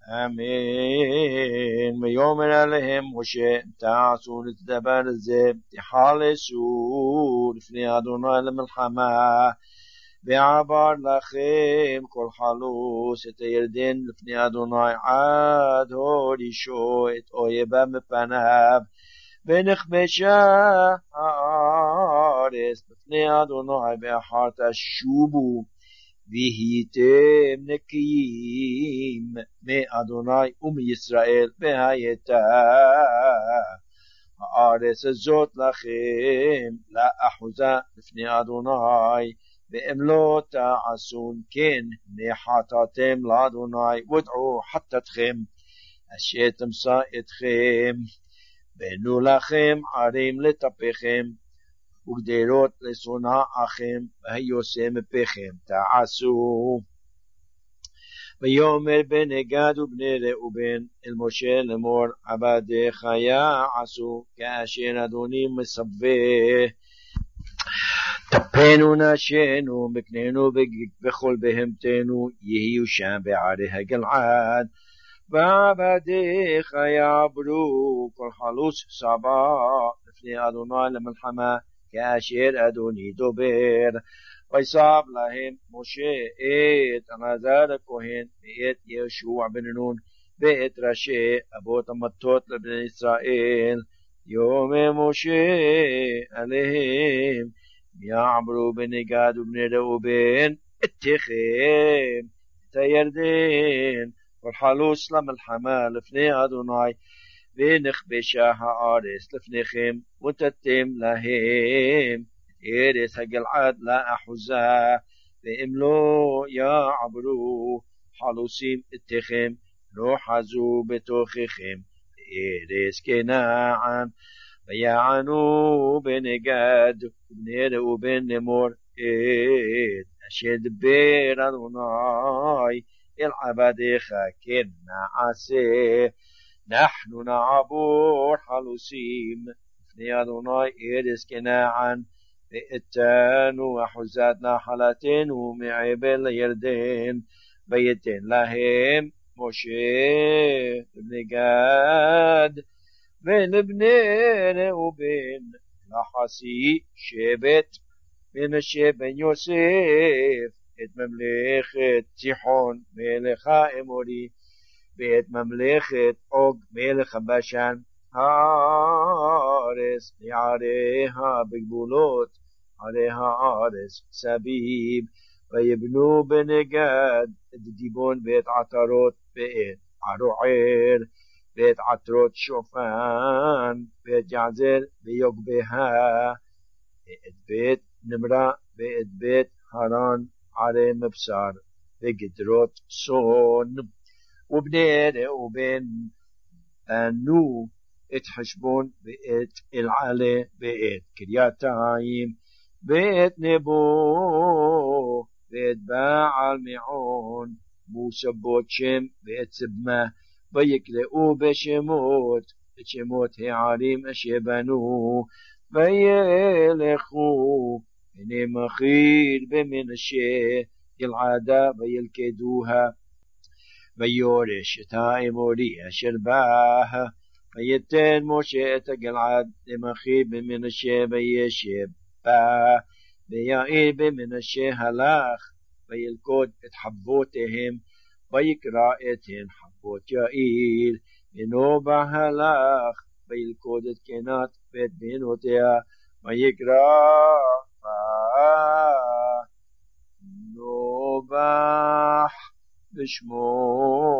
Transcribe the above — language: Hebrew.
אמן. ויאמר עליהם משה תעשו את הדבר הזה, תחלשו לפני אדוני למלחמה, ועבר לכם כל חלוץ את הירדן לפני אדוני עד הורישו את אויביו מפניו, ונכבשה הארץ לפני אדוני, ואחר תשובו והייתם נקיים מאדוני ומישראל, והייתה הארץ הזאת לכם לאחוזה לפני אדוני, ואם לא תעשון כן נחתתם לאדוני, ודעו חטאתכם אשר תמסה אתכם, בנו לכם ערים לטפכם וגדרות לשונאכם, והיוצא מפיכם תעשו. ויאמר בני גד ובני ראובן אל משה לאמור, עבדיך יעשו כאשר אדוני מצווה, טפנו נשינו מקננו בכל בהמתנו, יהיו שם בערי הגלעד, ועבדיך יעברו כל חלוץ סבא לפני אדוני למלחמה כאשר אדוני דובר. וישב להם משה את אלעזר הכהן ואת יהושע בן נון ואת ראשי אבות המטות לבני ישראל. יאמר משה עליהם, יעברו בני גד ובני ראובן אתכם את הירדן כל חלוץ למלחמה לפני אדוני, ונכבשה הארץ לפניכם, ונתתם להם ארץ הגלעד לאחוזה, ואם לא יעברו חלוצים אתכם, לא חזו בתוככם ארץ כנען. ויענו בני גד ובני ראובן לאמור, את אשר דבר אדוני אל עבדיך כן נעשה, אנחנו נעבור חלוצים לפני אדוני ארץ כנען, ואתנו אחוזת נחלתנו מעבר לירדן. ויתן להם משה לבני גד ולבני ראובן לחצי שבט מנשה בן יוסף את ממלכת סיחון מלך האמורי, ואת ממלכת עוג מלך הבשן, הארץ לעריה בגבולות ערי הארץ סביב. ויבנו בני גד את דיבון ואת עטרות ואת ערוער ואת עטרות שופן ואת יעזר ויוגבها, ואת בית נמרה ואת בית הרן ערי מבשר וגדרות צאן. ובני ראובן בנו את חשבון ואת אלעלה ואת קריתיים ואת נבו ואת בעל מעון מוסבות שם ואת סבמה, ויקראו בשמות את שמות הערים אשר בנו, וילכו הנה מכיר במנשה גלעדה וילכדוה, ויורש את האמורי אשר בה. ויתן משה את הגלעד למכיר במנשה וישב בה, ויעיר במנשה הלך וילכוד את חבותיהם, ויקרא אתן חבות יעיר, אינו בה הלך וילכוד את קנת ואת בנותיה, ויקרא בה נובח בשמו.